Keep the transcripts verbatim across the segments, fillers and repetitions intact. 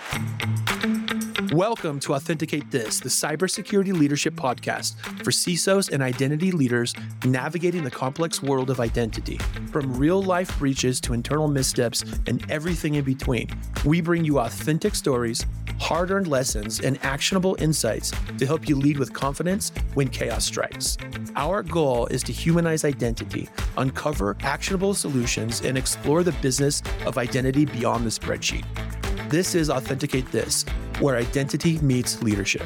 Welcome to Authenticate This, the cybersecurity leadership podcast for C I S Os and identity leaders navigating the complex world of identity. From real-life breaches to internal missteps and everything in between, we bring you authentic stories, hard-earned lessons, and actionable insights to help you lead with confidence when chaos strikes. Our goal is to humanize identity, uncover actionable solutions, and explore the business of identity beyond the spreadsheet. This is Authenticate This, where identity meets leadership.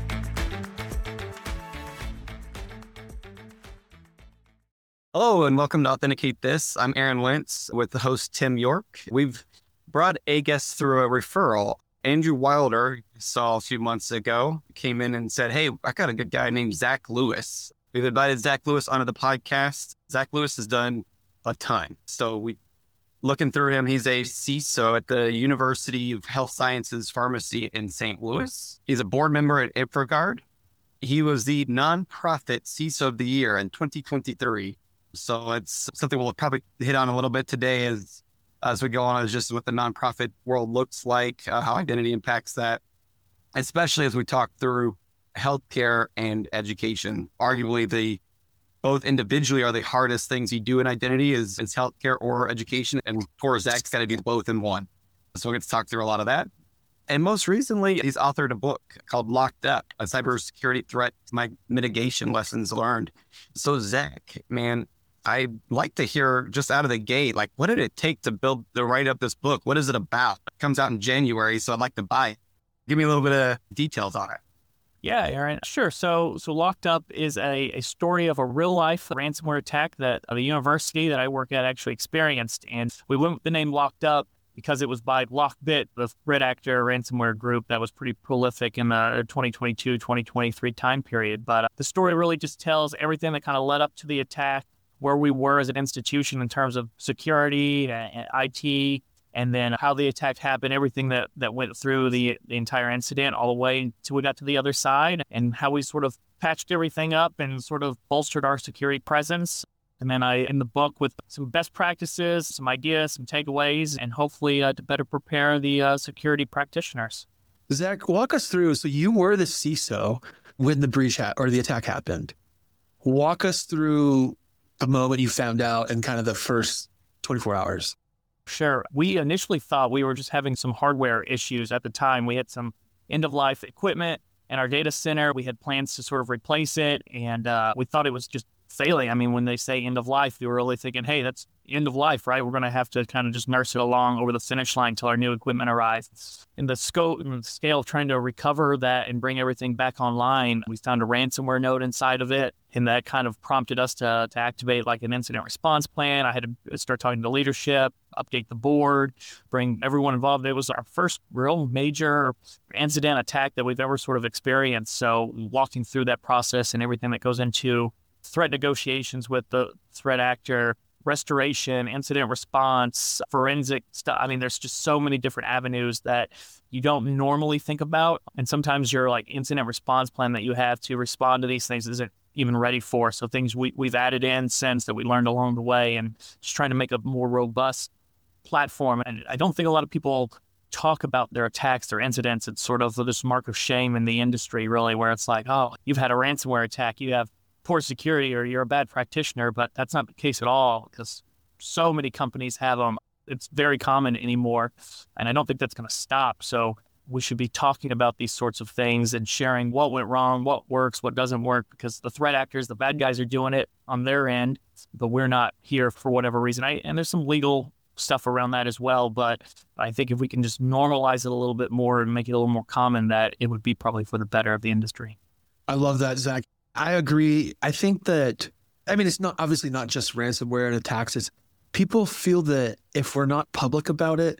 Hello, and welcome to Authenticate This. I'm Aaron Wentz with the host Tim York. We've brought a guest through a referral. Andrew Wilder saw a few months ago, came in and said, hey, I got a good guy named Zach Lewis. We've invited Zach Lewis onto the podcast. Zach Lewis has done a ton. So we looking through him, he's a C I S O at the University of Health Sciences Pharmacy in Saint Louis. He's a board member at InfraGard. He was the nonprofit C I S O of the year in twenty twenty-three. So it's something we'll probably hit on a little bit today as, as we go on, is just what the nonprofit world looks like, uh, how identity impacts that, especially as we talk through healthcare and education. Arguably, the both individually are the hardest things you do in identity is, is healthcare or education. And poor Zach's got to do both in one. So we get to talk through a lot of that. And most recently, he's authored a book called Locked Up, a cybersecurity threat mitigation lessons learned. So Zach, man, I'd like to hear just out of the gate, like, what did it take to build, to write up this book? What is it about? It comes out in January, so I'd like to buy it. Give me a little bit of details on it. Yeah, Aaron, sure. So so Locked Up is a, a story of a real-life ransomware attack that the university that I work at actually experienced. And we went with the name Locked Up because it was by Lockbit, the threat actor ransomware group that was pretty prolific in the twenty twenty-two, twenty twenty-three time period. But uh, the story really just tells everything that kind of led up to the attack, where we were as an institution in terms of security, and I T, and then how the attack happened, everything that, that went through the, the entire incident all the way until we got to the other side, and how we sort of patched everything up and sort of bolstered our security presence. And then I, in the book, with some best practices, some ideas, some takeaways, and hopefully uh, to better prepare the uh, security practitioners. Zach, walk us through. So you were the C I S O when the breach ha- or the attack happened. Walk us through the moment you found out and kind of the first twenty-four hours. Sure. We initially thought we were just having some hardware issues at the time. We had some end-of-life equipment in our data center. We had plans to sort of replace it, and uh, we thought it was just failing. I mean, when they say end-of-life, we were really thinking, hey, that's end of life, right? We're going to have to kind of just nurse it along over the finish line until our new equipment arrives. In the scope and the scale of trying to recover that and bring everything back online, we found a ransomware node inside of it, and that kind of prompted us to, to activate like an incident response plan. I had to start talking to leadership, update the board, bring everyone involved. It was our first real major incident attack that we've ever sort of experienced. So walking through that process and everything that goes into threat negotiations with the threat actor, restoration, incident response, forensic stuff. I mean, there's just so many different avenues that you don't normally think about. And sometimes your like incident response plan that you have to respond to these things isn't even ready for. So things we, we've added in since that we learned along the way, and just trying to make a more robust platform. And I don't think a lot of people talk about their attacks, their incidents. It's sort of this mark of shame in the industry, really, where it's like, oh, you've had a ransomware attack, you have poor security, or you're a bad practitioner. But that's not the case at all, because so many companies have them. It's very common anymore, and I don't think that's going to stop. So we should be talking about these sorts of things and sharing what went wrong, what works, what doesn't work, because the threat actors, the bad guys, are doing it on their end, but we're not here for whatever reason. I, and there's some legal stuff around that as well, but I think if we can just normalize it a little bit more and make it a little more common, that it would be probably for the better of the industry. I love that, Zach. I agree. I think that, I mean, it's not obviously not just ransomware and attacks. It's people feel that if we're not public about it,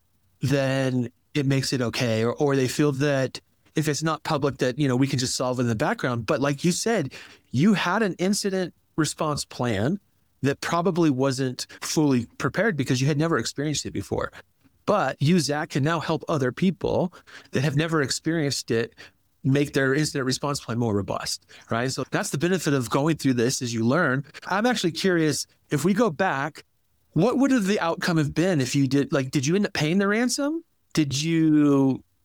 then it makes it okay. Or, or they feel that if it's not public, that, you know, we can just solve it in the background. But like you said, you had an incident response plan that probably wasn't fully prepared because you had never experienced it before. But you, Zach, can now help other people that have never experienced it make their incident response plan more robust, right? So that's the benefit of going through this, as you learn. I'm actually curious, if we go back, what would have the outcome have been if you did, like, did you end up paying the ransom? Did you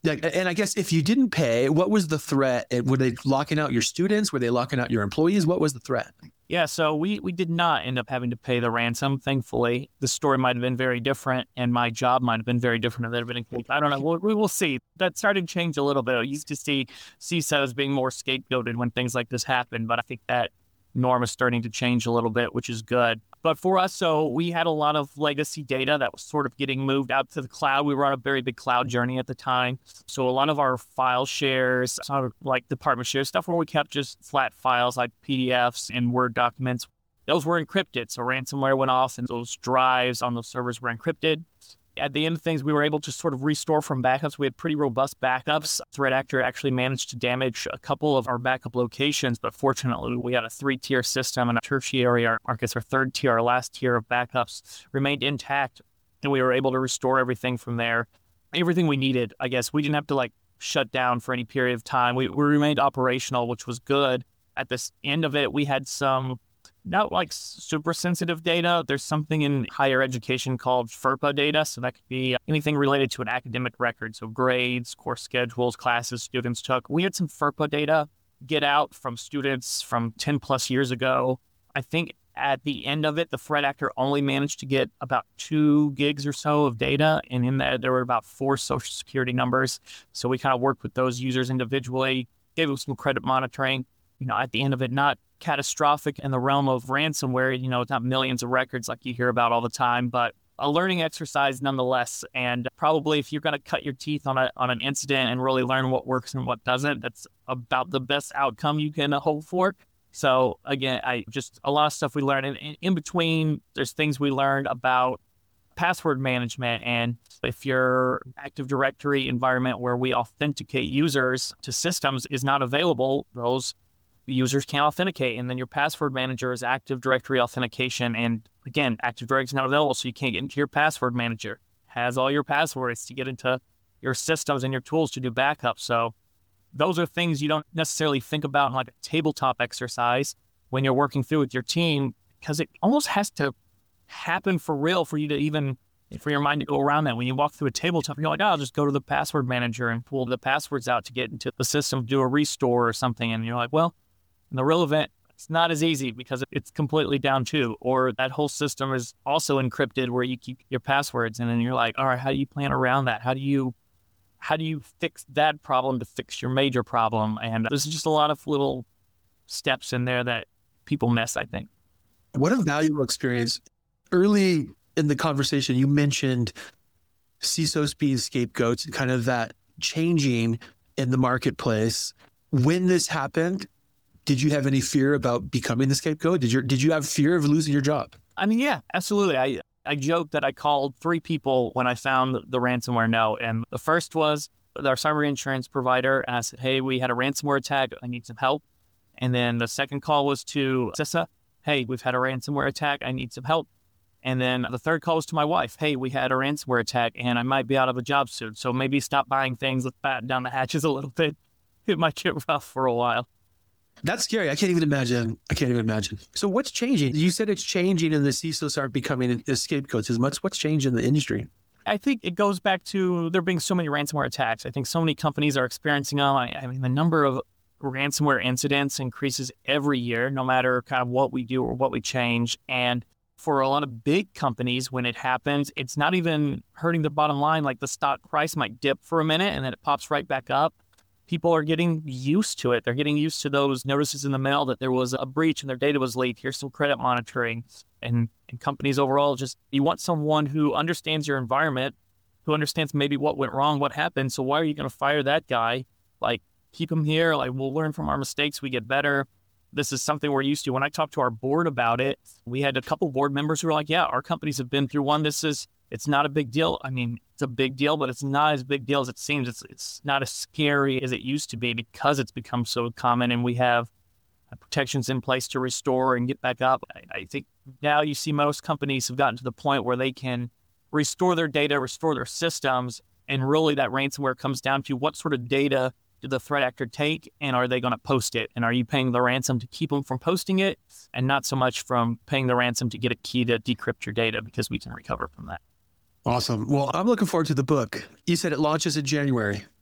Yeah, and I guess if you didn't pay, what was the threat? Were they locking out your students? Were they locking out your employees? What was the threat? Yeah, so we we did not end up having to pay the ransom, thankfully. The story might have been very different, and my job might have been very different if that had been included. I don't know. We'll, we will see. That started to change a little bit. I used to see C I S Os being more scapegoated when things like this happen, but I think that norm is starting to change a little bit, which is good. But for us, so we had a lot of legacy data that was sort of getting moved out to the cloud. We were on a very big cloud journey at the time. So a lot of our file shares, sort of like department shares, stuff where we kept just flat files like P D Fs and Word documents, those were encrypted. So ransomware went off and those drives on those servers were encrypted. At the end of things, we were able to sort of restore from backups. We had pretty robust backups. Threat actor actually managed to damage a couple of our backup locations, but fortunately, we had a three-tier system and a tertiary, our, I guess our third tier, our last tier of backups remained intact, and we were able to restore everything from there. Everything we needed, I guess. We didn't have to like shut down for any period of time. We, we remained operational, which was good. At this end of it, we had some not like super sensitive data. There's something in higher education called FERPA data. So that could be anything related to an academic record. So grades, course schedules, classes students took. We had some FERPA data get out from students from ten plus years ago. I think at the end of it, the threat actor only managed to get about two gigs or so of data. And in that, there were about four social security numbers. So we kind of worked with those users individually, gave them some credit monitoring. You know, at the end of it, not catastrophic in the realm of ransomware. You know, it's not millions of records like you hear about all the time, but a learning exercise nonetheless. And probably if you're going to cut your teeth on a on an incident and really learn what works and what doesn't, that's about the best outcome you can hope for. So again, I just a lot of stuff we learned. And in, in between, there's things we learned about password management. And if your Active Directory environment where we authenticate users to systems is not available, those users can't authenticate. And then your password manager is Active Directory authentication. And again, Active Directory is not available, so you can't get into your password manager. It has all your passwords to get into your systems and your tools to do backup. So those are things you don't necessarily think about in like a tabletop exercise when you're working through with your team, because it almost has to happen for real for you to even, for your mind to go around that. When you walk through a tabletop, you're like, oh, I'll just go to the password manager and pull the passwords out to get into the system, do a restore or something. And you're like, well, in the real event, it's not as easy because it's completely down too, or that whole system is also encrypted where you keep your passwords. And then you're like, all right, how do you plan around that? How do you, how do you fix that problem to fix your major problem? And there's just a lot of little steps in there that people miss, I think. What a valuable experience. Early in the conversation, you mentioned C I S Os being scapegoats and kind of that changing in the marketplace. When this happened, did you have any fear about becoming the scapegoat? Did you did you have fear of losing your job? I mean, yeah, absolutely. I I joked that I called three people when I found the ransomware note. And the first was our cyber insurance provider. And I said, hey, we had a ransomware attack. I need some help. And then the second call was to CISA. Hey, we've had a ransomware attack. I need some help. And then the third call was to my wife. Hey, we had a ransomware attack and I might be out of a job soon. So maybe stop buying things, let's batten down the hatches a little bit. It might get rough for a while. That's scary. I can't even imagine. I can't even imagine. So what's changing? You said it's changing and the C I S Os aren't becoming scapegoats as much. What's changed in the industry? I think it goes back to there being so many ransomware attacks. I think so many companies are experiencing them. I, I mean, the number of ransomware incidents increases every year, no matter kind of what we do or what we change. And for a lot of big companies, when it happens, it's not even hurting the bottom line. Like the stock price might dip for a minute and then it pops right back up. People are getting used to it. They're getting used to those notices in the mail that there was a breach and their data was leaked. Here's some credit monitoring. And, and companies overall, just you want someone who understands your environment, who understands maybe what went wrong, what happened. So why are you going to fire that guy? Like, keep him here. Like, we'll learn from our mistakes. We get better. This is something we're used to. When I talked to our board about it, we had a couple board members who were like, yeah, our companies have been through one. This is, it's not a big deal. I mean, it's a big deal, but it's not as big deal as it seems. It's it's not as scary as it used to be because it's become so common and we have protections in place to restore and get back up. I, I think now you see most companies have gotten to the point where they can restore their data, restore their systems, and really that ransomware comes down to what sort of data did the threat actor take, and are they going to post it? And are you paying the ransom to keep them from posting it, and not so much from paying the ransom to get a key to decrypt your data, because we can recover from that. Awesome. Well, I'm looking forward to the book. You said it launches in January.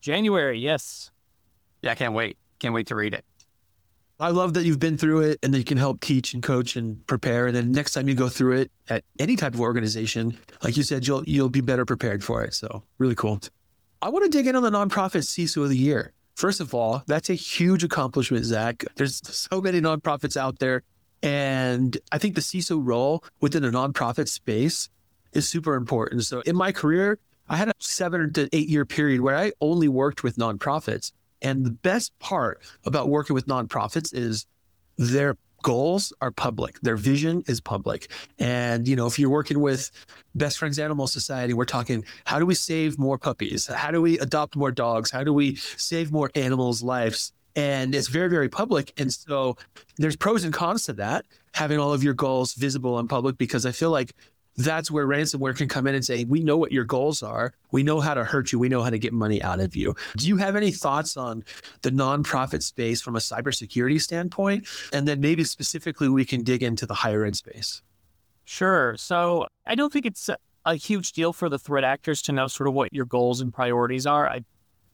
January, yes. Yeah, I can't wait. Can't wait to read it. I love that you've been through it and that you can help teach and coach and prepare. And then next time you go through it at any type of organization, like you said, you'll you'll be better prepared for it. So really cool. I want to dig in on the nonprofit C I S O of the year. First of all, that's a huge accomplishment, Zach. There's so many nonprofits out there. And I think the C I S O role within a nonprofit space is super important. So in my career, I had a seven to eight year period where I only worked with nonprofits. And the best part about working with nonprofits is their goals are public. Their vision is public. And, you know, if you're working with Best Friends Animal Society, we're talking, how do we save more puppies? How do we adopt more dogs? How do we save more animals' lives? And it's very, very public. And so there's pros and cons to that, having all of your goals visible and public, because I feel like that's where ransomware can come in and say, we know what your goals are. We know how to hurt you. We know how to get money out of you. Do you have any thoughts on the nonprofit space from a cybersecurity standpoint? And then maybe specifically we can dig into the higher ed space. Sure. So I don't think it's a, a huge deal for the threat actors to know sort of what your goals and priorities are. I,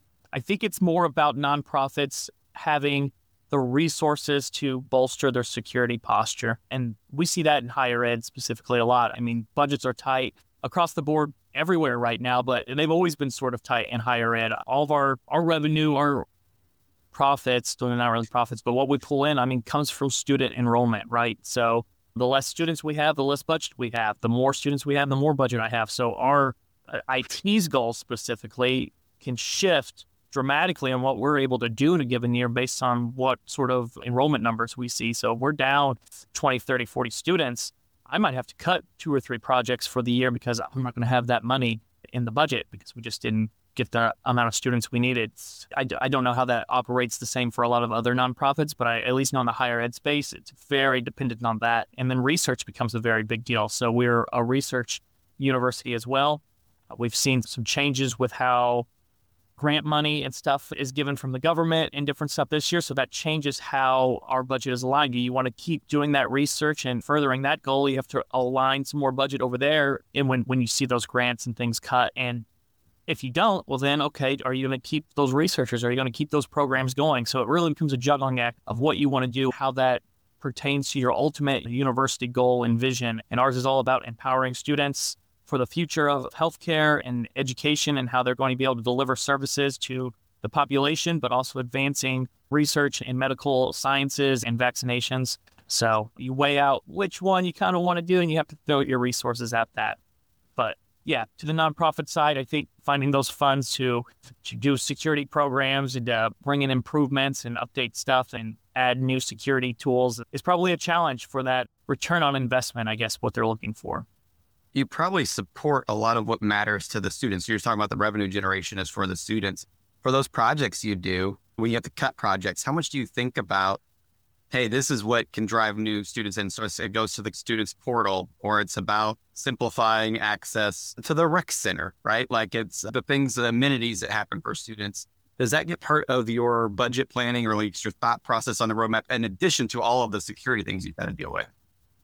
I think it's more about nonprofits having the resources to bolster their security posture. And we see that in higher ed specifically a lot. I mean, budgets are tight across the board everywhere right now, but they've always been sort of tight in higher ed. All of our, our revenue, our profits, they're not really profits, but what we pull in, I mean, comes from student enrollment, right? So the less students we have, the less budget we have. The more students we have, the more budget I have. So our uh, I T's goals specifically can shift dramatically on what we're able to do in a given year based on what sort of enrollment numbers we see. So if we're down twenty, thirty, forty students, I might have to cut two or three projects for the year because I'm not going to have that money in the budget because we just didn't get the amount of students we needed. I, d- I don't know how that operates the same for a lot of other nonprofits, but I, at least know in the higher ed space, it's very dependent on that. And then research becomes a very big deal. So we're a research university as well. Uh, we've seen some changes with how grant money and stuff is given from the government and different stuff this year. So that changes how our budget is aligned. You want to keep doing that research and furthering that goal. You have to align some more budget over there. And when, when you see those grants and things cut, and if you don't, well then, okay, are you going to keep those researchers? Are you going to keep those programs going? So it really becomes a juggling act of what you want to do, how that pertains to your ultimate university goal and vision. And ours is all about empowering students for the future of healthcare and education and how they're going to be able to deliver services to the population, but also advancing research in medical sciences and vaccinations. So you weigh out which one you kind of want to do, and you have to throw your resources at that. But yeah, to the nonprofit side, I think finding those funds to, to do security programs and uh, bring in improvements and update stuff and add new security tools is probably a challenge for that return on investment, I guess, what they're looking for. You probably support a lot of what matters to the students. You're talking about the revenue generation is for the students. For those projects you do, when you have to cut projects, how much do you think about, hey, this is what can drive new students in? So it goes to the students portal, or it's about simplifying access to the rec center, right? Like it's the things, the amenities that happen for students. Does that get part of your budget planning or like your thought process on the roadmap in addition to all of the security things you've got to deal with?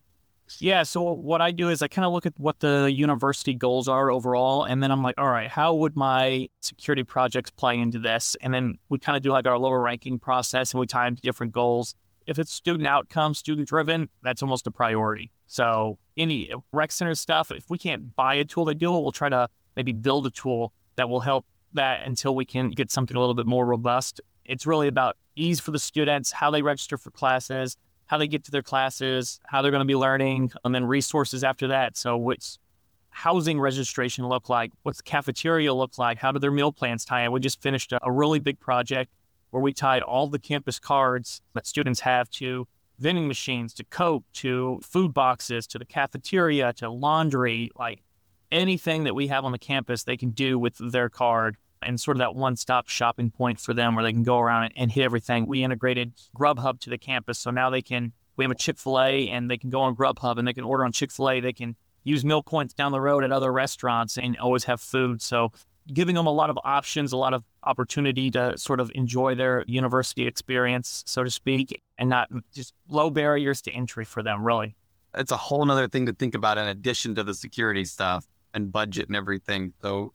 Yeah, so what I do is I kind of look at what the university goals are overall, and then I'm like, all right, how would my security projects play into this? And then we kind of do like our lower ranking process, and we tie them to different goals. If it's student outcome, student driven, that's almost a priority. So any rec center stuff, if we can't buy a tool to do it, we'll try to maybe build a tool that will help that until we can get something a little bit more robust. It's really about ease for the students, how they register for classes, how they get to their classes, how they're going to be learning, and then resources after that. So what's housing registration look like? What's the cafeteria look like? How do their meal plans tie in? We just finished a, a really big project where we tied all the campus cards that students have to vending machines, to Coke, to food boxes, to the cafeteria, to laundry, like anything that we have on the campus they can do with their card. And sort of that one-stop shopping point for them where they can go around and, and hit everything. We integrated Grubhub to the campus, so now they can, we have a Chick-fil-A and they can go on Grubhub and they can order on Chick-fil-A. They can use meal points down the road at other restaurants and always have food. So giving them a lot of options, a lot of opportunity to sort of enjoy their university experience, so to speak, and not just low barriers to entry for them, really. It's a whole nother thing to think about in addition to the security stuff and budget and everything. So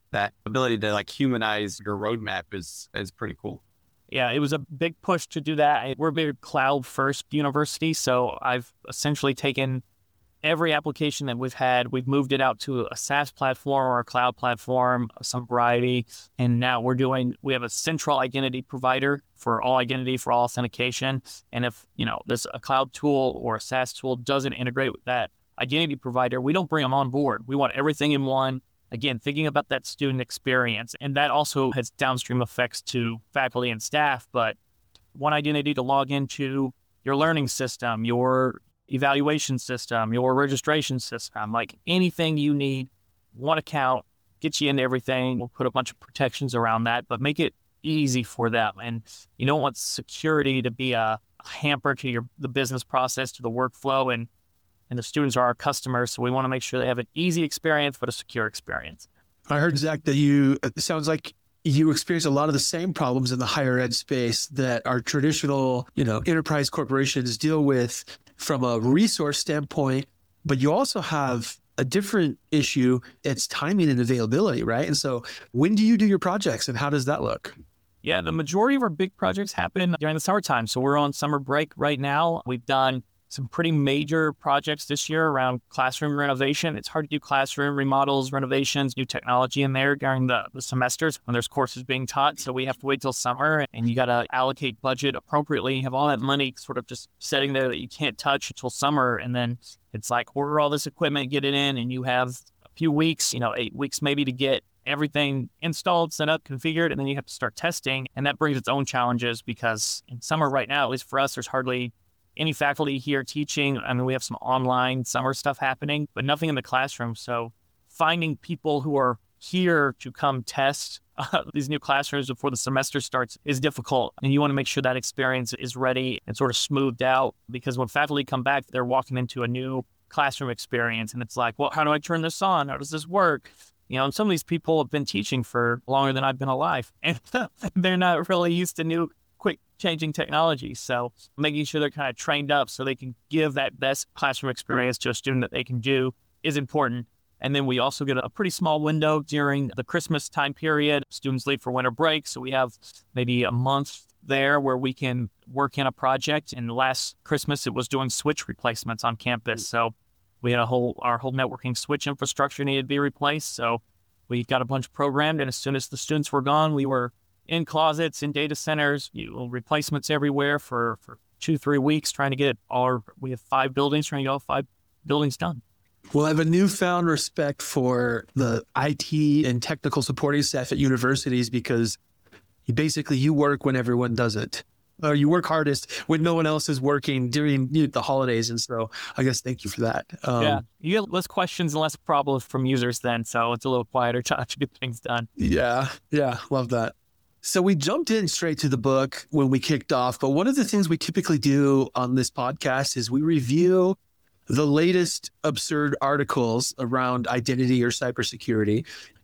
that ability to like humanize your roadmap is is pretty cool. Yeah, it was a big push to do that. We're a big cloud first university. So I've essentially taken every application that we've had, we've moved it out to a SaaS platform or a cloud platform of some variety. And now we're doing, we have a central identity provider for all identity, for all authentication. And if, you know, there's a cloud tool or a SaaS tool doesn't integrate with that identity provider, we don't bring them on board. We want everything in one. Again, thinking about that student experience. And that also has downstream effects to faculty and staff, but one identity to log into your learning system, your evaluation system, your registration system, like anything you need, one account, gets you into everything. We'll put a bunch of protections around that, but make it easy for them. And you don't want security to be a hamper to your the business process, to the workflow, and and the students are our customers. So we want to make sure they have an easy experience, but a secure experience. I heard, Zach, that you, it sounds like you experience a lot of the same problems in the higher ed space that our traditional, you know, enterprise corporations deal with from a resource standpoint, but you also have a different issue. It's timing and availability, right? And so when do you do your projects and how does that look? Yeah, the majority of our big projects happen during the summertime. So we're on summer break right now. We've done some pretty major projects this year around classroom renovation. It's hard to do classroom remodels, renovations, new technology in there during the, the semesters when there's courses being taught. So we have to wait till summer, and you got to allocate budget appropriately. You have all that money sort of just sitting there that you can't touch until summer. And then it's like order all this equipment, get it in, and you have a few weeks, you know, eight weeks maybe to get everything installed, set up, configured, and then you have to start testing. And that brings its own challenges because in summer right now, at least for us, there's hardly any faculty here teaching. I mean, we have some online summer stuff happening, but nothing in the classroom. So finding people who are here to come test uh, these new classrooms before the semester starts is difficult. And you want to make sure that experience is ready and sort of smoothed out, because when faculty come back, they're walking into a new classroom experience. And it's like, well, how do I turn this on? How does this work? You know, and some of these people have been teaching for longer than I've been alive, and they're not really used to new quick changing technology. So making sure they're kind of trained up so they can give that best classroom experience to a student that they can do is important. And then we also get a pretty small window during the Christmas time period. Students leave for winter break. So we have maybe a month there where we can work in a project. And last Christmas, it was doing switch replacements on campus. So we had a whole, our whole networking switch infrastructure needed to be replaced. So we got a bunch programmed. And as soon as the students were gone, we were in closets, in data centers, you know, replacements everywhere for, for two, three weeks, trying to get our, we have five buildings, trying to get all five buildings done. Well, I have a newfound respect for the I T and technical supporting staff at universities, because you basically, you work when everyone doesn't, or you work hardest when no one else is working during you know, the holidays. And so I guess thank you for that. Um, yeah, you get less questions and less problems from users then. So it's a little quieter to get things done. Yeah, yeah, love that. So we jumped in straight to the book when we kicked off, but one of the things we typically do on this podcast is we review the latest absurd articles around identity or cybersecurity.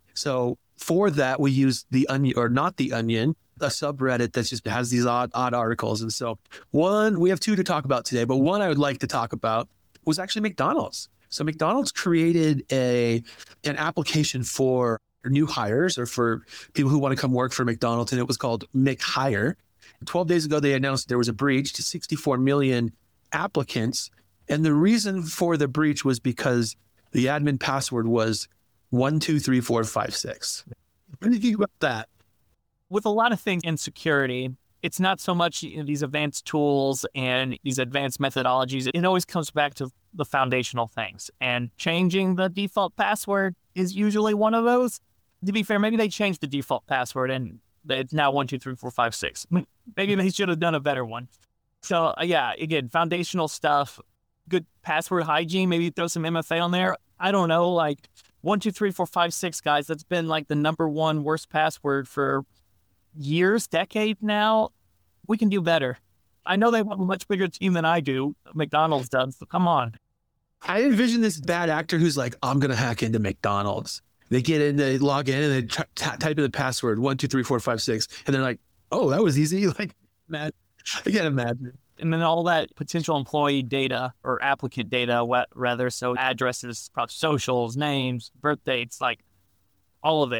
So for that, we use The Onion, or Not The Onion, a subreddit that just has these odd, odd articles. And so one, we have two to talk about today, but one I would like to talk about was actually McDonald's. So McDonald's created a an application for new hires, or for people who want to come work for McDonald's, and it was called McHire. twelve days ago, they announced there was a breach to sixty-four million applicants. And the reason for the breach was because the admin password was one, two, three, four, five, six. What do you think about that? With a lot of things in security, it's not so much you know, these advanced tools and these advanced methodologies. It always comes back to the foundational things. And changing the default password is usually one of those. To be fair, maybe they changed the default password and it's now one, two, three, four, five, six. Maybe they should have done a better one. So uh, yeah, again, foundational stuff, good password hygiene, maybe throw some M F A on there. I don't know, like one, two, three, four, five, six, guys, that's been like the number one worst password for years, decades now. We can do better. I know they have a much bigger team than I do. McDonald's does, so come on. I envision this bad actor who's like, I'm going to hack into McDonald's. They get in, they log in, and they t- t- type in the password, one, two, three, four, five, six. And they're like, oh, that was easy. Like, mad. I can't imagine. And then all that potential employee data, or applicant data, what, rather, so addresses, socials, names, birth dates, like all of it.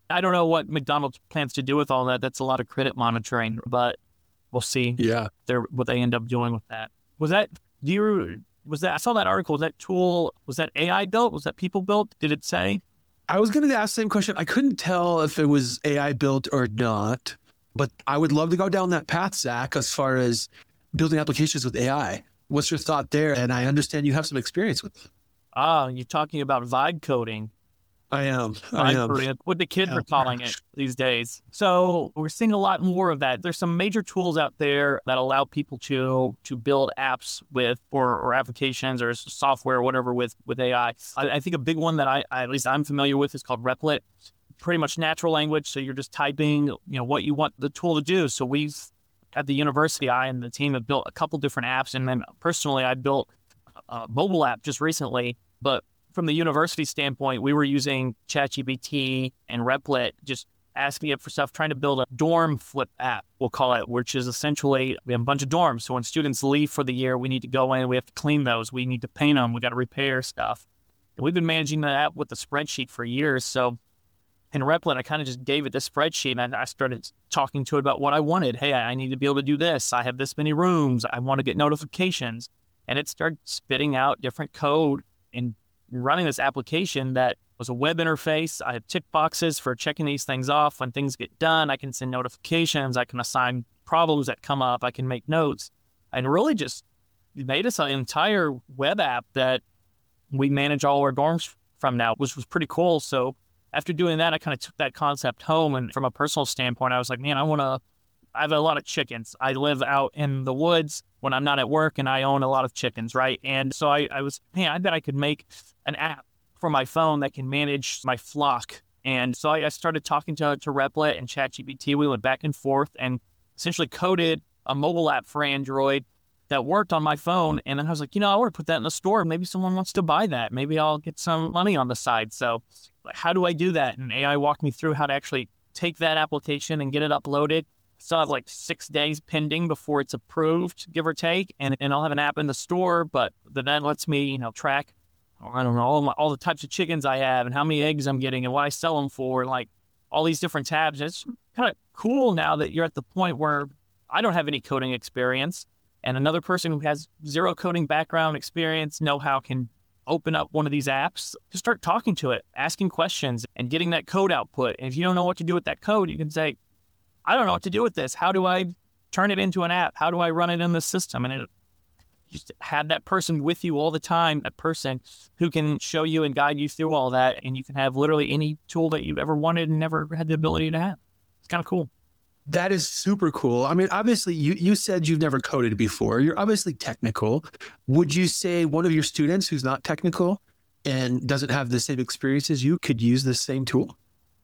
I don't know what McDonald's plans to do with all that. That's a lot of credit monitoring, but we'll see Yeah. their, what they end up doing with that. Was that, do you, was that, I saw that article, was that tool, was that A I built? Was that people built? Did it say? I was going to ask the same question. I couldn't tell if it was A I built or not, but I would love to go down that path, Zach, as far as building applications with A I. What's your thought there? And I understand you have some experience with it. Ah, you're talking about vibe coding. I am. I Vibe am. coding, what the kids Yeah. are calling it these days. So we're seeing a lot more of that. There's some major tools out there that allow people to to build apps with or, or applications or software or whatever with with A I. I, I think a big one that I, I at least I'm familiar with is called Replit. Pretty much natural language. So you're just typing, you know, what you want the tool to do. So we've at the university, I and the team have built a couple different apps, and then personally, I built a mobile app just recently. But from the university standpoint, we were using ChatGPT and Replit, just asking it for stuff, trying to build a dorm flip app, we'll call it, which is essentially, we have a bunch of dorms. So when students leave for the year, we need to go in, we have to clean those, we need to paint them, we got to repair stuff. And we've been managing that app with the spreadsheet for years. So in Replit, I kind of just gave it this spreadsheet, and I started talking to it about what I wanted. Hey, I need to be able to do this. I have this many rooms. I want to get notifications. And it started spitting out different code and running this application that was a web interface. I have tick boxes for checking these things off. When things get done, I can send notifications. I can assign problems that come up. I can make notes. And really just made us an entire web app that we manage all our dorms from now, which was pretty cool. So after doing that, I kind of took that concept home. And from a personal standpoint, I was like, man, I want to, I have a lot of chickens. I live out in the woods when I'm not at work, and I own a lot of chickens, right? And so I, I was, man, I bet I could make an app for my phone that can manage my flock. And so I, I started talking to, to Replit and ChatGPT. We went back and forth and essentially coded a mobile app for Android that worked on my phone. And then I was like, you know, I want to put that in the store. Maybe someone wants to buy that. Maybe I'll get some money on the side. So how do I do that? And A I walked me through how to actually take that application and get it uploaded. Still have like six days pending before it's approved, give or take, and, and I'll have an app in the store, but then that lets me, you know, track, I don't know, all, my, all the types of chickens I have and how many eggs I'm getting and what I sell them for, like all these different tabs. It's kind of cool now that you're at the point where I don't have any coding experience, and another person who has zero coding background experience, know-how, can open up one of these apps, just start talking to it, asking questions and getting that code output. And if you don't know what to do with that code, you can say, I don't know what to do with this. How do I turn it into an app? How do I run it in the system? And it just had that person with you all the time, that person who can show you and guide you through all that. And you can have literally any tool that you've ever wanted and never had the ability to have. It's kind of cool. That is super cool. I mean, obviously, you, you said you've never coded before. You're obviously technical. Would you say one of your students who's not technical and doesn't have the same experience as you could use this same tool?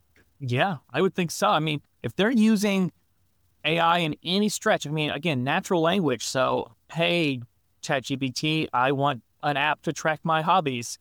Yeah, I would think so. I mean, if they're using A I in any stretch, I mean, again, natural language. So, hey, ChatGPT, I want an app to track my hobbies.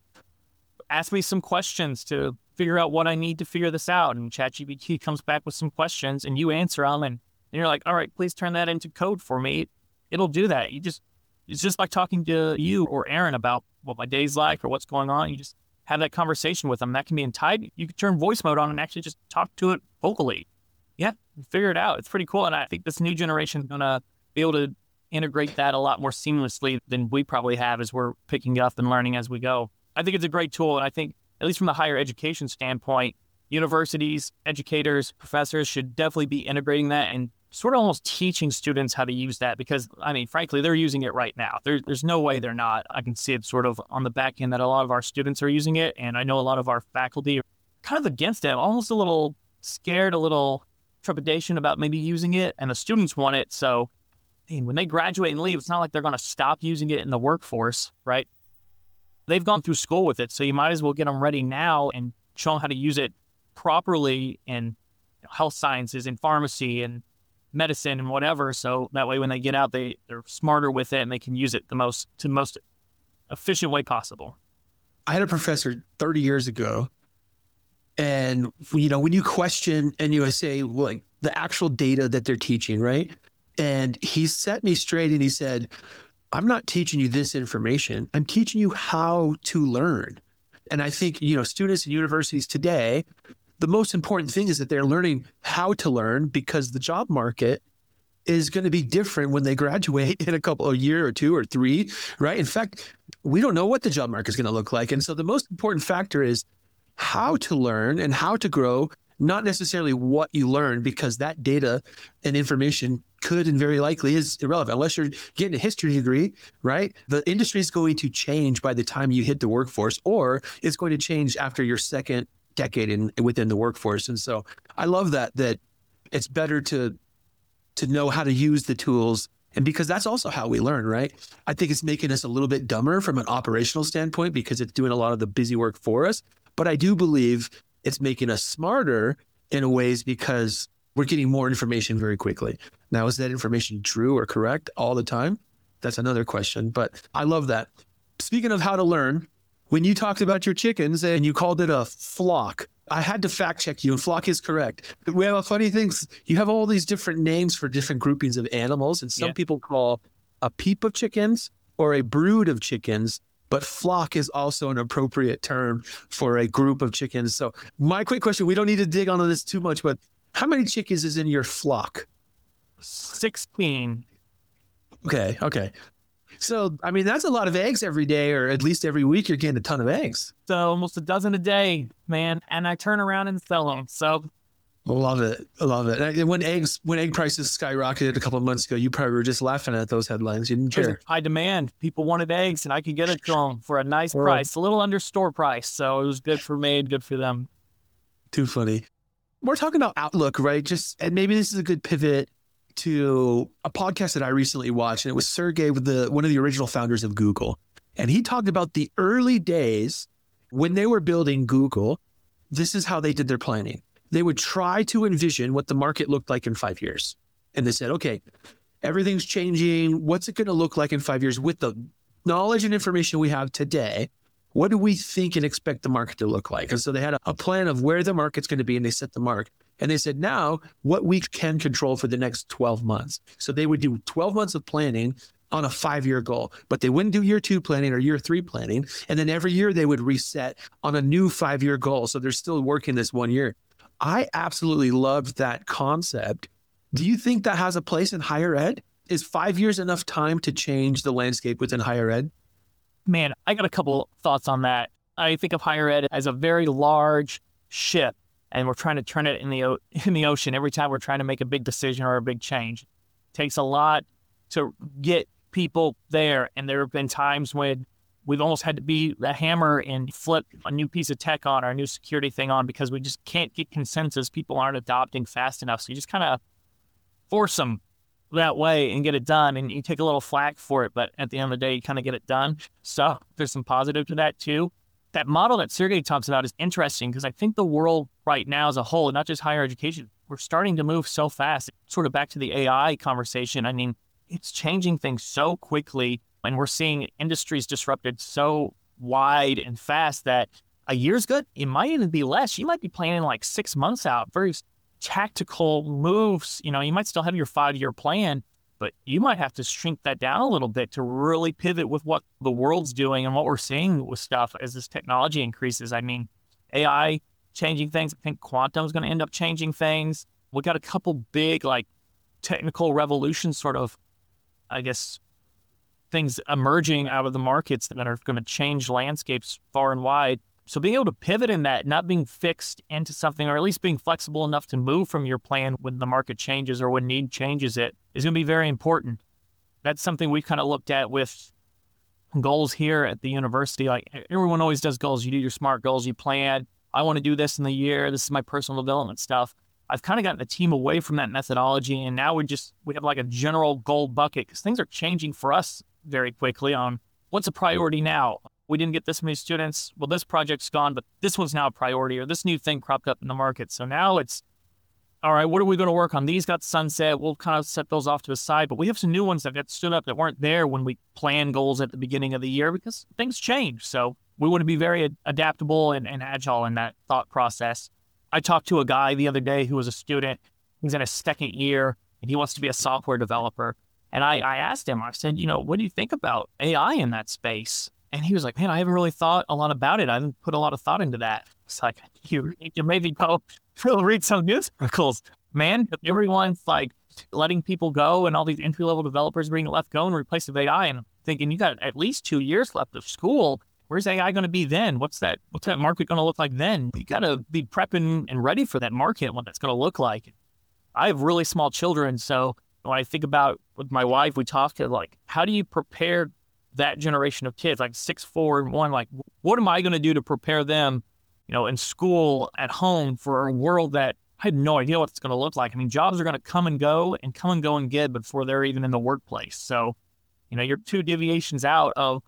Ask me some questions to figure out what I need to figure this out. And ChatGPT comes back with some questions and you answer them. And, and you're like, all right, please turn that into code for me. It'll do that. You just, it's just like talking to you or Aaron about what my day's like or what's going on. You just have that conversation with them. That can be in type. You can turn voice mode on and actually just talk to it vocally. Yeah, figure it out. It's pretty cool. And I think this new generation is going to be able to integrate that a lot more seamlessly than we probably have as we're picking up and learning as we go. I think it's a great tool. And I think, at least from the higher education standpoint, universities, educators, professors should definitely be integrating that and sort of almost teaching students how to use that, because, I mean, frankly, they're using it right now. There, there's no way they're not. I can see it sort of on the back end that a lot of our students are using it. And I know a lot of our faculty are kind of against it, almost a little scared, a little trepidation about maybe using it, and the students want it. So I mean, when they graduate and leave, it's not like they're going to stop using it in the workforce, right? They've gone through school with it. So you might as well get them ready now and show them how to use it properly in health sciences and pharmacy and medicine and whatever. So that way, when they get out, they, they're smarter with it and they can use it the most to the most efficient way possible. I had a professor thirty years ago, and you know, when you question and you say, like, the actual data that they're teaching, right? And he set me straight and he said, I'm not teaching you this information. I'm teaching you how to learn. And I think, you know, students in universities today, the most important thing is that they're learning how to learn, because the job market is going to be different when they graduate in a couple of year or two or three, right? In fact, we don't know what the job market is going to look like. And so the most important factor is how to learn and how to grow, not necessarily what you learn, because that data and information could and very likely is irrelevant. Unless you're getting a history degree, right? The industry is going to change by the time you hit the workforce, or it's going to change after your second decade in within the workforce. And so I love that, that it's better to to know how to use the tools. And because that's also how we learn, right? I think it's making us a little bit dumber from an operational standpoint because it's doing a lot of the busy work for us. But I do believe it's making us smarter in ways because we're getting more information very quickly. Now, is that information true or correct all the time? That's another question, but I love that. Speaking of how to learn, when you talked about your chickens and you called it a flock, I had to fact check you, and flock is correct. We have a funny thing. You have all these different names for different groupings of animals, and some Yeah. people call a peep of chickens or a brood of chickens, but flock is also an appropriate term for a group of chickens. So my quick question, we don't need to dig onto this too much, but how many chickens is in your flock? sixteen. Okay, okay. So, I mean, that's a lot of eggs every day, or at least every week you're getting a ton of eggs. So almost a dozen a day, man. And I turn around and sell them. So I love it. I love it. And when eggs, when egg prices skyrocketed a couple of months ago, you probably were just laughing at those headlines. You didn't there's care. high demand. People wanted eggs, and I could get it to them for a nice Right. price, a little under store price. So it was good for me, good for them. Too funny. We're talking about outlook, right? Just, and maybe this is a good pivot to a podcast that I recently watched, and it was Sergey, with the one of the original founders of Google. And he talked about the early days when they were building Google. This is how they did their planning. They would try to envision what the market looked like in five years. And they said, okay, everything's changing. What's it going to look like in five years with the knowledge and information we have today? What do we think and expect the market to look like? And so they had a, a plan of where the market's going to be, and they set the mark. And they said, now what we can control for the next twelve months. So they would do twelve months of planning on a five-year goal, but they wouldn't do year two planning or year three planning. And then every year they would reset on a new five-year goal. So they're still working this one year. I absolutely loved that concept. Do you think that has a place in higher ed? Is five years enough time to change the landscape within higher ed? Man, I got a couple thoughts on that. I think of higher ed as a very large ship, and we're trying to turn it in the o- in the ocean every time we're trying to make a big decision or a big change. It takes a lot to get people there, and there have been times when we've almost had to be a hammer and flip a new piece of tech on or a new security thing on because we just can't get consensus. People aren't adopting fast enough, so you just kind of force them that way and get it done, and you take a little flack for it, but at the end of the day, you kind of get it done. So there's some positive to that too. That model that Sergey talks about is interesting because I think the world right now as a whole, not just higher education, we're starting to move so fast. Sort of back to the A I conversation. I mean, it's changing things so quickly, and we're seeing industries disrupted so wide and fast that a year's good. It might even be less. You might be planning like six months out, very tactical moves. You know, you might still have your five-year plan, but you might have to shrink that down a little bit to really pivot with what the world's doing and what we're seeing with stuff as this technology increases. I mean, A I changing things. I think quantum is going to end up changing things. We got a couple big like technical revolutions sort of, I guess, things emerging out of the markets that are going to change landscapes far and wide. So being able to pivot in that, not being fixed into something, or at least being flexible enough to move from your plan when the market changes or when need changes it, is going to be very important. That's something we've kind of looked at with goals here at the university. Like everyone always does goals. You do your SMART goals, you plan, I want to do this in the year. This is my personal development stuff. I've kind of gotten the team away from that methodology. And now we just, we have like a general goal bucket because things are changing for us very quickly on what's a priority now. We didn't get this many students. Well, this project's gone, but this one's now a priority, or this new thing cropped up in the market. So now it's, all right, what are we going to work on? These got sunset. We'll kind of set those off to the side, but we have some new ones that got stood up that weren't there when we planned goals at the beginning of the year because things change. So we want to be very ad- adaptable and, and agile in that thought process. I talked to a guy the other day who was a student. He's in his second year and he wants to be a software developer. And I, I asked him, I said, you know, what do you think about A I in that space? And he was like, man, I haven't really thought a lot about it. I haven't put a lot of thought into that. It's like, you need to maybe go read some news articles, man. Everyone's like letting people go and all these entry-level developers being left go and replaced with A I. And I'm thinking, you got at least two years left of school. Where's A I going to be then? What's that, what's that market going to look like then? You got to be prepping and ready for that market, what that's going to look like. I have really small children. So when I think about with my wife, we talk like, how do you prepare that generation of kids, like six, four, and one, like, what am I going to do to prepare them, you know, in school, at home, for a world that I had no idea what it's going to look like. I mean, jobs are going to come and go and come and go and get before they're even in the workplace. So, you know, you're two deviations out of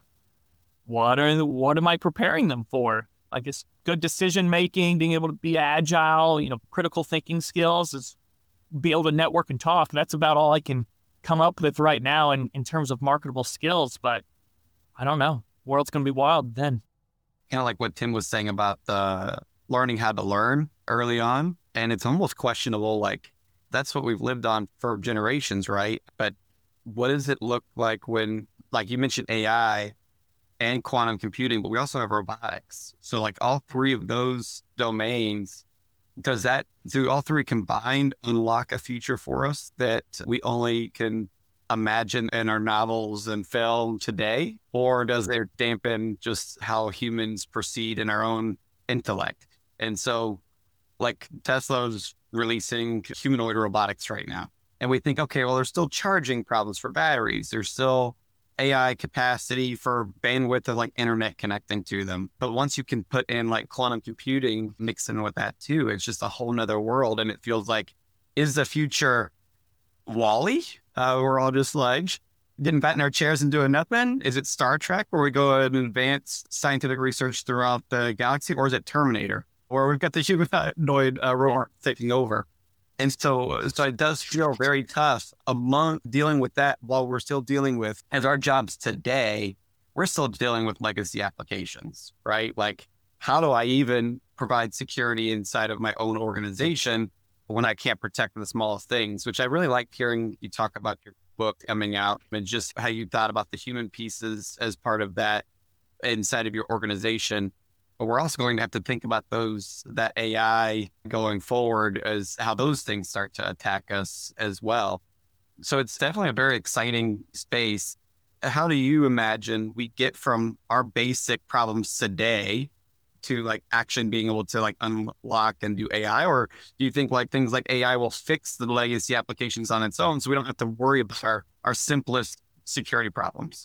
what are the, what am I preparing them for? Like, it's good decision making, being able to be agile, you know, critical thinking skills, is be able to network and talk. That's about all I can come up with right now in, in terms of marketable skills. But I don't know. World's going to be wild then. Kind of like what Tim was saying about the learning how to learn early on. And it's almost questionable, like, that's what we've lived on for generations, right? But what does it look like when, like you mentioned A I and quantum computing, but we also have robotics. So like all three of those domains, does that, do all three combined unlock a future for us that we only can imagine in our novels and film today? Or does it dampen just how humans proceed in our own intellect? And so like Tesla's releasing humanoid robotics right now. And we think, okay, well, there's still charging problems for batteries. There's still A I capacity for bandwidth of like internet connecting to them. But once you can put in like quantum computing mixed in with that too, it's just a whole nother world. And it feels like, is the future WALL-E? Uh, we're all just like getting back in our chairs and doing nothing? Is it Star Trek where we go and advance scientific research throughout the galaxy? Or is it Terminator, where we've got the humanoid uh, robot taking over? And so, so it does feel very tough among dealing with that while we're still dealing with, as our jobs today, we're still dealing with legacy applications, right? Like, how do I even provide security inside of my own organization when I can't protect the smallest things? Which I really like hearing you talk about your book coming out and just how you thought about the human pieces as part of that inside of your organization. But we're also going to have to think about those, that A I going forward, as how those things start to attack us as well. So it's definitely a very exciting space. How do you imagine we get from our basic problems today to like actually being able to like unlock and do A I? Or do you think like things like A I will fix the legacy applications on its own so we don't have to worry about our, our simplest security problems?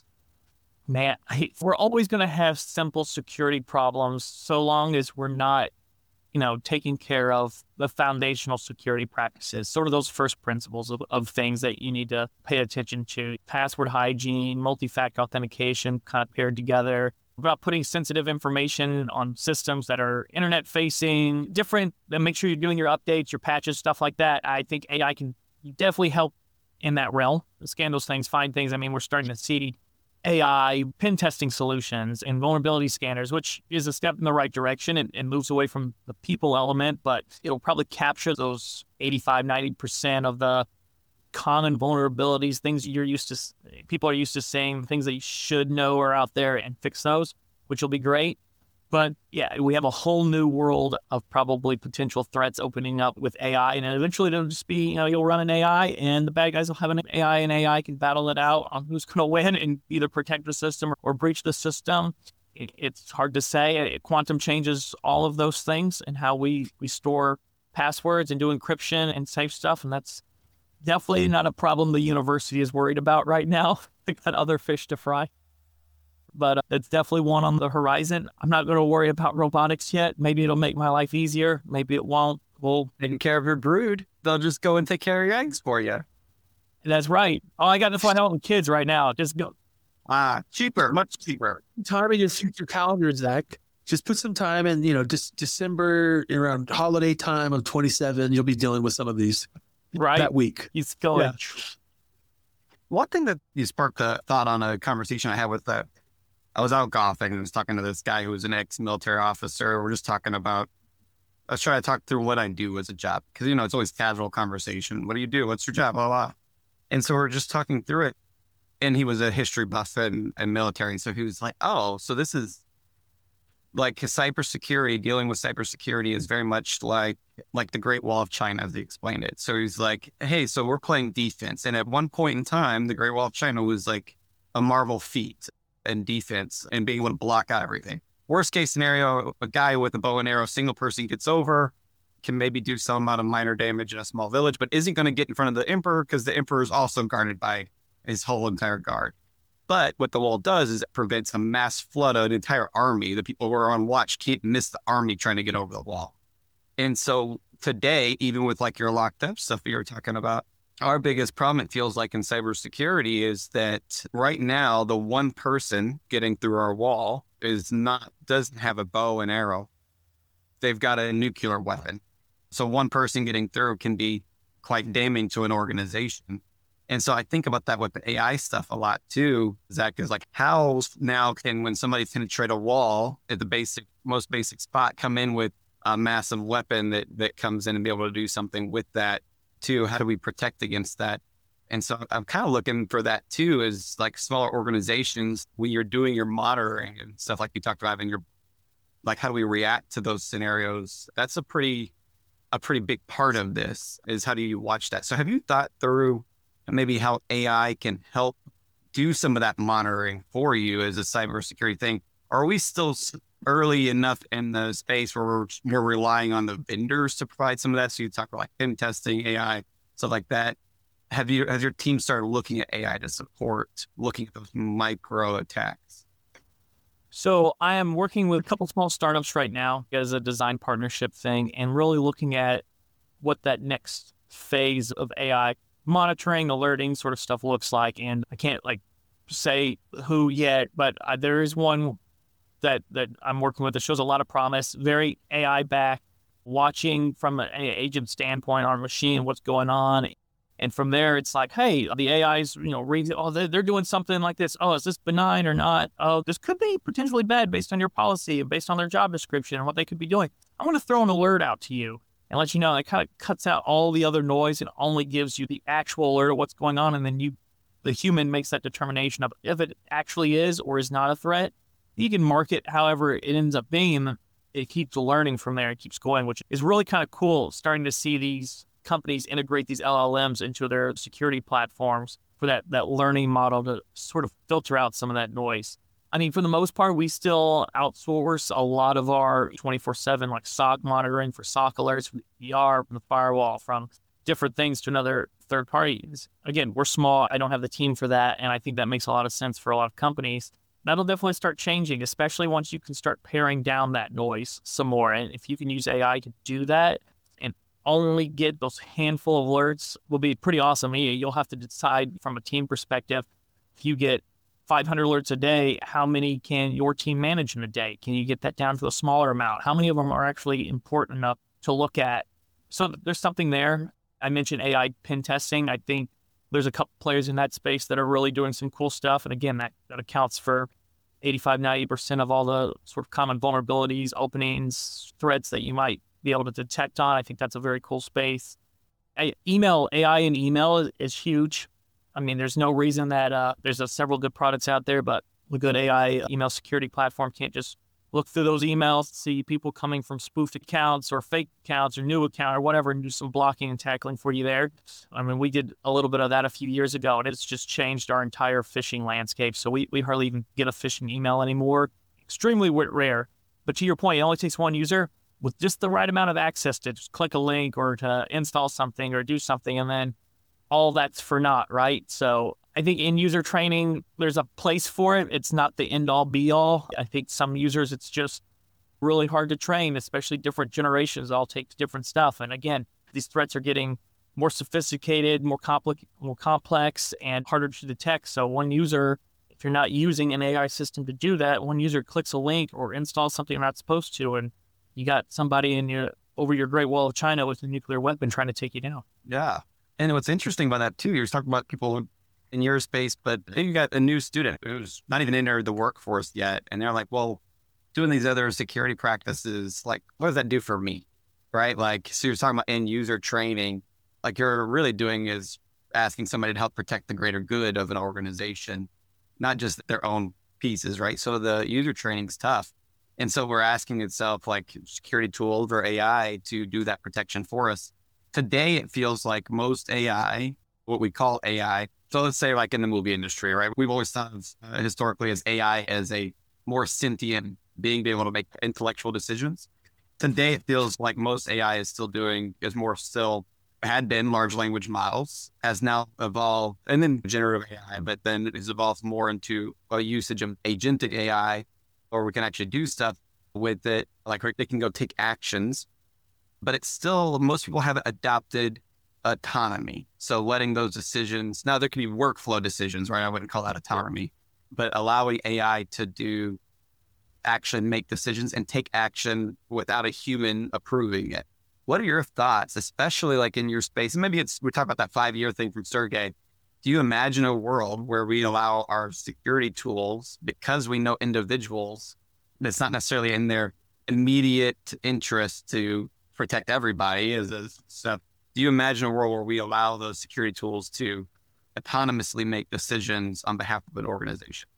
Man, I, we're always going to have simple security problems so long as we're not, you know, taking care of the foundational security practices, sort of those first principles of, of things that you need to pay attention to. Password hygiene, multi-factor authentication kind of paired together, about putting sensitive information on systems that are internet facing, different, and make sure you're doing your updates, your patches, stuff like that. I think A I can definitely help in that realm, scan those things, find things. I mean, we're starting to see A I pen testing solutions and vulnerability scanners, which is a step in the right direction and, and moves away from the people element, but it'll probably capture those eighty-five, ninety percent of the common vulnerabilities, things you're used to, people are used to saying, things that you should know are out there, and fix those, which will be great. But yeah, we have a whole new world of probably potential threats opening up with A I. And eventually it'll just be, you know, you'll run an A I and the bad guys will have an A I, and A I can battle it out on who's going to win and either protect the system or, or breach the system. It, it's hard to say. It, quantum changes all of those things and how we, we store passwords and do encryption and safe stuff. And that's definitely not a problem the university is worried about right now. They got other fish to fry. But uh, it's definitely one on the horizon. I'm not going to worry about robotics yet. Maybe it'll make my life easier. Maybe it won't. Well, taking care of your brood, they'll just go and take care of your eggs for you. That's right. Oh, I got to find out with kids right now. Just go. Ah, cheaper, much cheaper. Time to just suit your calendar, Zach. Just put some time in, you know, just December around holiday time of twenty-seven. You'll be dealing with some of these right that week. He's going. Yeah. One thing that you sparked a thought on a conversation I had with that. I was out golfing and I was talking to this guy who was an ex-military officer. We're just talking about, I was trying to talk through what I do as a job. Because, you know, it's always casual conversation. What do you do? What's your job? Blah, blah. And so we're just talking through it. And he was a history buff and, and military. And so he was like, oh, so this is like cybersecurity, dealing with cybersecurity is very much like like the Great Wall of China, as he explained it. So he's like, hey, so we're playing defense. And at one point in time, the Great Wall of China was like a Marvel feat in defense and being able to block out everything. Worst case scenario, a guy with a bow and arrow, single person gets over, can maybe do some amount of minor damage in a small village, but isn't going to get in front of the emperor because the emperor is also guarded by his whole entire guard. But what the wall does is it prevents a mass flood of an entire army. The people who are on watch can't miss the army trying to get over the wall. And so today, even with like your locked up stuff that you were talking about, our biggest problem, it feels like in cybersecurity, is that right now, the one person getting through our wall is not, doesn't have a bow and arrow. They've got a nuclear weapon. So one person getting through can be quite damning to an organization. And so I think about that with the A I stuff a lot too, Zach, is like how now can, when somebody penetrate a wall at the basic, most basic spot, come in with a massive weapon that, that comes in and be able to do something with that too? How do we protect against that? And so I'm kind of looking for that too, is like smaller organizations, when you're doing your monitoring and stuff like you talked about, and you're like, how do we react to those scenarios? That's a pretty, a pretty big part of this, is how do you watch that? So have you thought through maybe how A I can help do some of that monitoring for you as a cybersecurity thing? Or are we still early enough in the space where we're, we're relying on the vendors to provide some of that? So you talk about like pen testing, A I, stuff like that. Have you, has your team started looking at A I to support looking at those micro attacks? So I am working with a couple small startups right now as a design partnership thing, and really looking at what that next phase of A I monitoring, alerting sort of stuff looks like. And I can't like say who yet, but uh, there is one that, that I'm working with that shows a lot of promise, very A I backed, watching from an agent standpoint on a machine, what's going on. And from there, it's like, hey, the A Is, you know, read, oh, they're, they're doing something like this. Oh, is this benign or not? Oh, this could be potentially bad based on your policy and based on their job description and what they could be doing. I want to throw an alert out to you and let you know. It kind of cuts out all the other noise and only gives you the actual alert of what's going on. And then you, the human, makes that determination of if it actually is or is not a threat. You can mark it however it ends up being. It keeps learning from there. It keeps going, which is really kind of cool, starting to see these companies integrate these L L Ms into their security platforms for that, that learning model to sort of filter out some of that noise. I mean, for the most part, we still outsource a lot of our twenty-four seven, like S O C monitoring for S O C alerts, from the E R, from the firewall, from different things to another third parties. Again, we're small. I don't have the team for that. And I think that makes a lot of sense for a lot of companies. That'll definitely start changing, especially once you can start paring down that noise some more. And if you can use A I to do that and only get those handful of alerts, will be pretty awesome. You'll have to decide from a team perspective, if you get five hundred alerts a day, how many can your team manage in a day? Can you get that down to a smaller amount? How many of them are actually important enough to look at? So there's something there. I mentioned A I pen testing. I think there's a couple players in that space that are really doing some cool stuff. And again, that, that accounts for eighty-five, ninety percent of all the sort of common vulnerabilities, openings, threats that you might be able to detect on. I think that's a very cool space. I, email, A I in email is, is huge. I mean, there's no reason that uh, there's a, several good products out there, but a good A I email security platform can't just look through those emails, see people coming from spoofed accounts or fake accounts or new account or whatever, and do some blocking and tackling for you there. I mean, we did a little bit of that a few years ago, and it's just changed our entire phishing landscape. So we, we hardly even get a phishing email anymore. Extremely rare. But to your point, it only takes one user with just the right amount of access to just click a link or to install something or do something, and then all that's for naught, right? So I think in user training, there's a place for it. It's not the end all be all. I think some users, it's just really hard to train, especially different generations all take different stuff. And again, these threats are getting more sophisticated, more complex, more complex and harder to detect. So one user, if you're not using an A I system to do that, one user clicks a link or installs something they're not supposed to, and you got somebody in your over your Great Wall of China with a nuclear weapon trying to take you down. Yeah. And what's interesting about that too, you're talking about people in your space, but you got a new student who's not even entered the workforce yet. And they're like, well, doing these other security practices, like, what does that do for me? Right? Like, so you're talking about end user training. Like you're really doing is asking somebody to help protect the greater good of an organization, not just their own pieces, right? So the user training's tough. And so we're asking itself like security tools or A I to do that protection for us. Today, it feels like most A I, what we call A I. So let's say like in the movie industry, right? We've always thought of uh, historically as A I as a more sentient being, being able to make intellectual decisions. Today, it feels like most A I is still doing, is more still, had been large language models, has now evolved, and then generative A I, but then it has evolved more into a usage of agentic A I, or we can actually do stuff with it, like they can go take actions, but it's still, most people haven't adopted autonomy. So letting those decisions, now there can be workflow decisions, right? I wouldn't call that autonomy, but allowing A I to do action, make decisions and take action without a human approving it. What are your thoughts, especially like in your space? And maybe it's, we're talking about that five year thing from Sergey. Do you imagine a world where we allow our security tools, because we know individuals, it's not necessarily in their immediate interest to protect everybody as a stuff. Do you imagine a world where we allow those security tools to autonomously make decisions on behalf of an organization?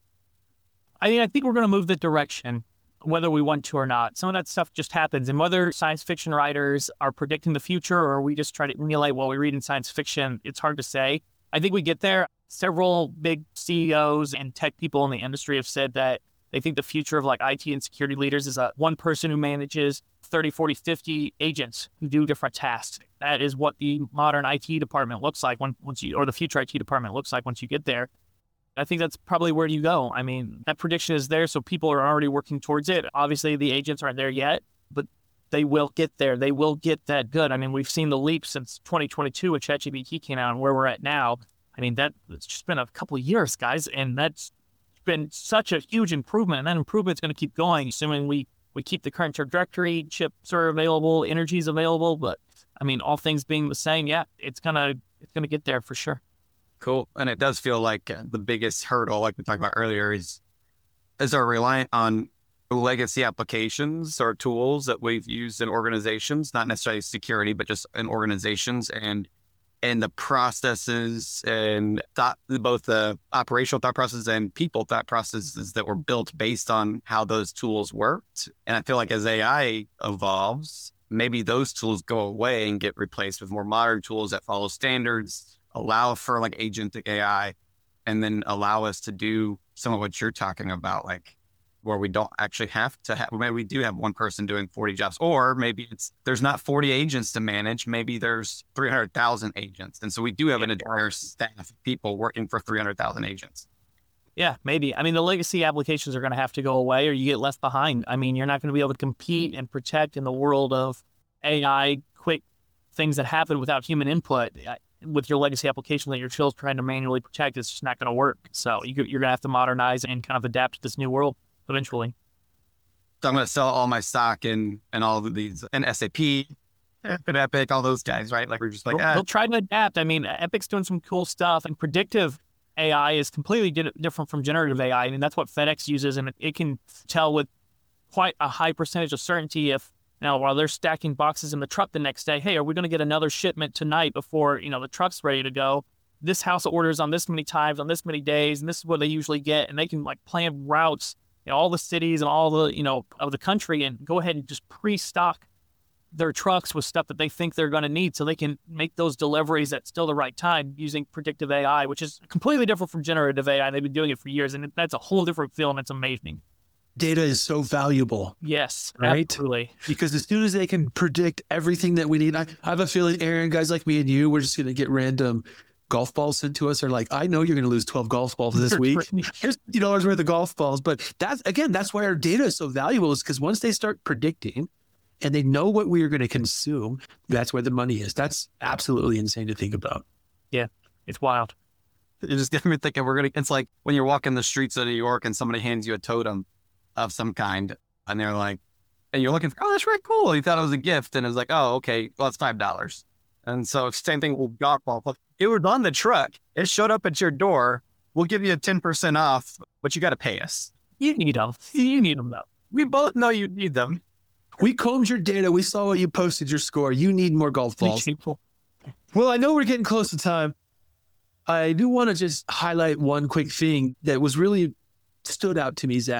I mean, I think we're going to move that direction, whether we want to or not. Some of that stuff just happens. And whether science fiction writers are predicting the future or we just try to emulate what we read in science fiction, it's hard to say. I think we get there. Several big C E Os and tech people in the industry have said that they think the future of like I T and security leaders is a one person who manages thirty, forty, fifty agents who do different tasks. That is what the modern I T department looks like when, once you, or the future I T department looks like once you get there. I think that's probably where you go. I mean, that prediction is there, so people are already working towards it. Obviously, the agents aren't there yet, but they will get there. They will get that good. I mean, we've seen the leap since twenty twenty-two when ChatGPT came out and where we're at now. I mean, that it's just been a couple of years, guys, and that's been such a huge improvement, and that improvement's going to keep going, assuming we, we keep the current trajectory, chips are available, energy's available. But, I mean, all things being the same, yeah, it's going to it's gonna get there for sure. Cool. And it does feel like the biggest hurdle, like we talked about earlier, is is our reliant on legacy applications or tools that we've used in organizations, not necessarily security, but just in organizations, and and the processes and thought, both the operational thought processes and people thought processes that were built based on how those tools worked. And I feel like as A I evolves, maybe those tools go away and get replaced with more modern tools that follow standards, allow for like agentic A I, and then allow us to do some of what you're talking about, like where we don't actually have to have, maybe we do have one person doing forty jobs, or maybe it's, there's not forty agents to manage. Maybe there's three hundred thousand agents. And so we do have an entire staff of people working for three hundred thousand agents. Yeah, maybe. I mean, the legacy applications are going to have to go away or you get left behind. I mean, you're not going to be able to compete and protect in the world of A I, quick things that happen without human input. With your legacy application that you're still trying to manually protect, it's just not going to work. So you, you're going to have to modernize and kind of adapt to this new world eventually. So I'm going to sell all my stock in and all of these, and S A P, and Epic, all those guys, right? Like we're just like, we'll, ah. we'll try to adapt. I mean, Epic's doing some cool stuff, and predictive A I is completely di- different from generative A I. I mean, that's what FedEx uses, and it, it can tell with quite a high percentage of certainty if, now, while they're stacking boxes in the truck the next day, hey, are we going to get another shipment tonight before, you know, the truck's ready to go? This house orders on this many times, on this many days, and this is what they usually get. And they can like plan routes in all the cities and all the, you know, of the country and go ahead and just pre-stock their trucks with stuff that they think they're going to need so they can make those deliveries at still the right time using predictive A I, which is completely different from generative A I. They've been doing it for years, and that's a whole different feel, and it's amazing. Data is so valuable. Yes, right? Absolutely. Because as soon as they can predict everything that we need, I, I have a feeling, Aaron, guys like me and you, we're just going to get random golf balls sent to us. Or like, I know you're going to lose twelve golf balls this week. Here's fifty dollars worth of golf balls. But that's, again, that's why our data is so valuable, is because once they start predicting and they know what we are going to consume, that's where the money is. That's absolutely insane to think about. Yeah, it's wild. It just gets me thinking, we're going to, it's like when you're walking the streets of New York and somebody hands you a totem of some kind, and they're like, and you're looking for, oh, that's really cool. You thought it was a gift, and it was like, oh, okay, well, it's five dollars. And so same thing with golf ball. It was on the truck. It showed up at your door. We'll give you a ten percent off, but you got to pay us. You need them. You need them though. We both know you need them. We combed your data. We saw what you posted, your score. You need more golf balls. Well, I know we're getting close to time. I do want to just highlight one quick thing that was really stood out to me, Zach.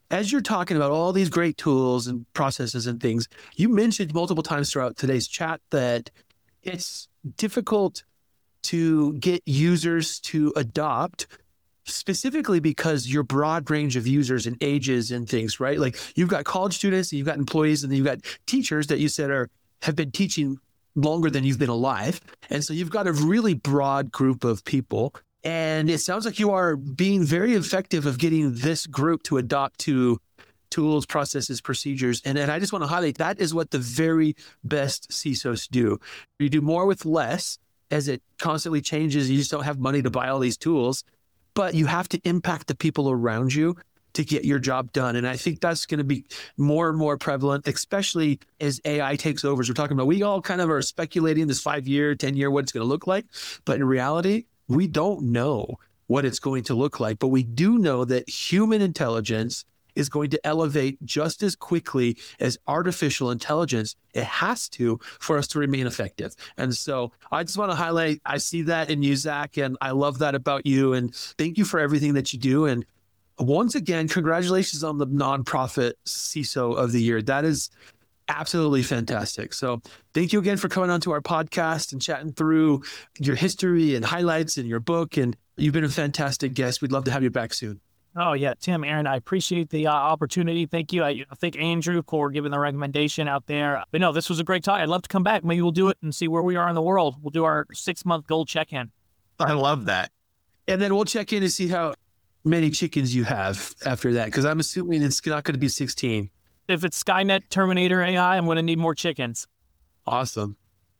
as you're talking about all these great tools and processes and things, you mentioned multiple times throughout today's chat that it's difficult to get users to adopt, specifically because your broad range of users and ages and things, right? Like you've got college students, and you've got employees, and then you've got teachers that you said are have been teaching longer than you've been alive. And so you've got a really broad group of people. And it sounds like you are being very effective of getting this group to adopt to tools, processes, procedures. And, and I just want to highlight that is what the very best C I S Os do. You do more with less as it constantly changes. You just don't have money to buy all these tools, but you have to impact the people around you to get your job done. And I think that's going to be more and more prevalent, especially as A I takes over. As we're talking about, we all kind of are speculating this five year, ten year, what it's going to look like. But in reality, we don't know what it's going to look like, but we do know that human intelligence is going to elevate just as quickly as artificial intelligence. It has to for us to remain effective. And so I just want to highlight, I see that in you, Zach, and I love that about you. And thank you for everything that you do. And once again, congratulations on the nonprofit C I S O of the year. That is absolutely fantastic. So thank you again for coming onto our podcast and chatting through your history and highlights in your book. And you've been a fantastic guest. We'd love to have you back soon. Oh, yeah. Tim, Aaron, I appreciate the uh, opportunity. Thank you. I, I thank Andrew for giving the recommendation out there. But no, this was a great talk. I'd love to come back. Maybe we'll do it and see where we are in the world. We'll do our six-month goal check-in. I love that. And then we'll check in to see how many chickens you have after that, because I'm assuming it's not going to be sixteen. If it's Skynet Terminator A I, I'm going to need more chickens. Awesome.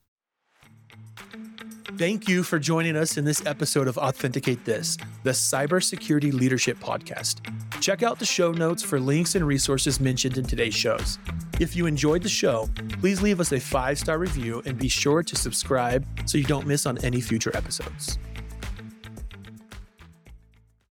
Thank you for joining us in this episode of Authenticate This, the Cybersecurity Leadership Podcast. Check out the show notes for links and resources mentioned in today's shows. If you enjoyed the show, please leave us a five-star review and be sure to subscribe so you don't miss on any future episodes.